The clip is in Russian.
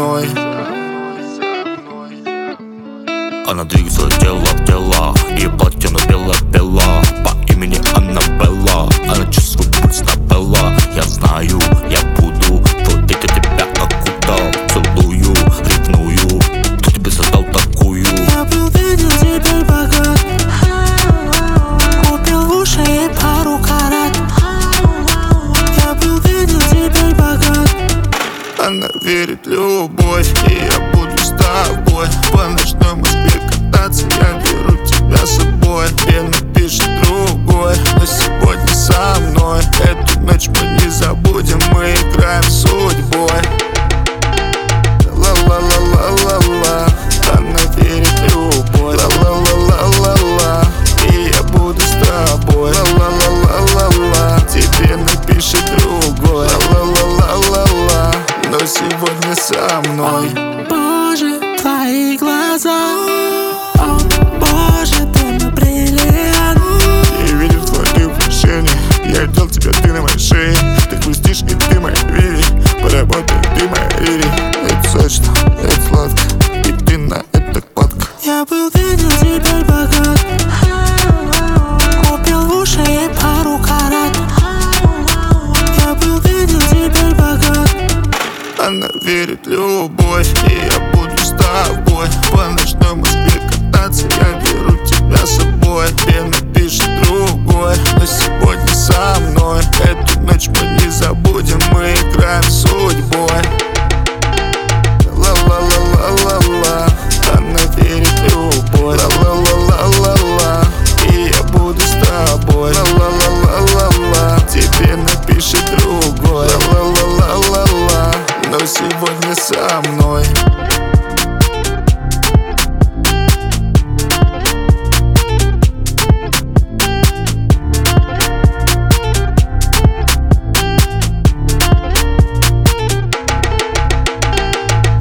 мной. Она двигается дело в дело, и платье на бело-бело. По имени Аннабелла, она чувствует пульс на Белла. Я знаю, я буду творить, я тебя окутал. Целую, ревную, кто тебе создал такую? Я был беден, теперь богат. Купил уши и пару карат. Я был беден, теперь богат. Она верит в любовь, и я буду с тобой. По ночной Москве кататься, я беру тебя с собой. Мне напишет другой, но сегодня со мной. Эту ночь мы не забудем, мы играем с судьбой. Ла-ла-ла-ла-ла-ла, она верит в любовь. Ла-ла-ла-ла-ла-ла, и я буду с тобой. Ла-ла-ла-ла-ла-ла, тебе напишет другой. Ла-ла-ла-ла-ла-ла, но сегодня со мной. Боже, твои глаза. О, Боже, ты мой бриллиант. Я видел твои украшения, я видел тебя, ты на моей шее. Ты хрустишь, и ты моя Рири. Поработай, ты моя Рири. Это сочно, это сладко, и ты на это кладка. Я был беден, теперь богат. Купил уши и пару карат. Я был беден, теперь богат. Она верит в любовь, и я буду с тобой. По ночной Москве кататься, я беру тебя с собой. Мне напишет другой, но сегодня со мной. Эту ночь мы не забудем, мы играем с судьбой. Ла-ла-ла-ла-ла-ла, она верит в любовь. Ла-ла-ла-ла-ла-ла, и я буду с тобой. Ла-ла-ла-ла-ла-ла, тебе напишет другой. Ла-ла-ла-ла-ла-ла, но сегодня со мной.